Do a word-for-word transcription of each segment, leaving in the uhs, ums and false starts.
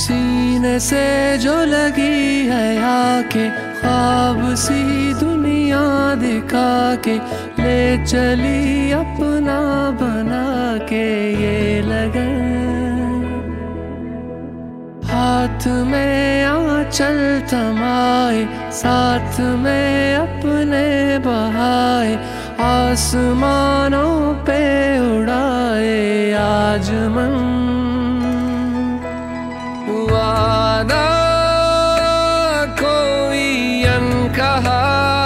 सीने से जो लगी है आके, ख्वाब सी दुनिया दिखा के ले चली अपना बना के ये लगन। हाथ में आंचल थमाए, साथ में अपने बहाए, आसमानों पे उड़ाए आज मन। वादा कोई अनकहा,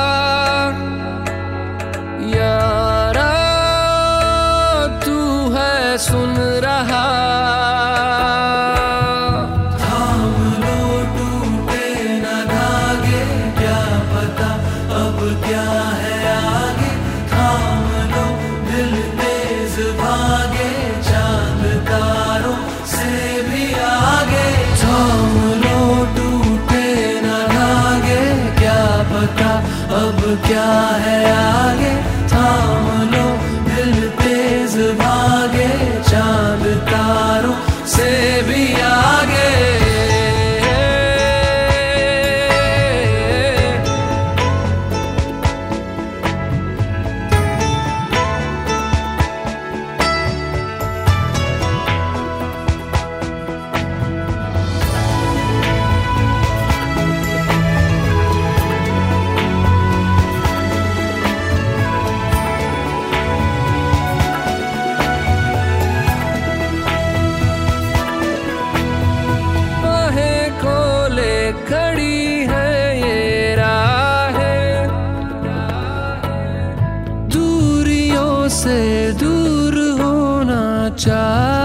यारा तू है सुन रहा। थाम लो टूटे न धागे, क्या पता अब क्या है आगे। थाम लो दिल तेज भागे, चांद तारों से भी आगे। थाम लो टूटे न धागे, क्या पता अब क्या है आगे। थाम लो दिल तेज भागे, चांद तारों से भी आगे। खड़ी है ये राहें, दूरियों से दूर होना चाह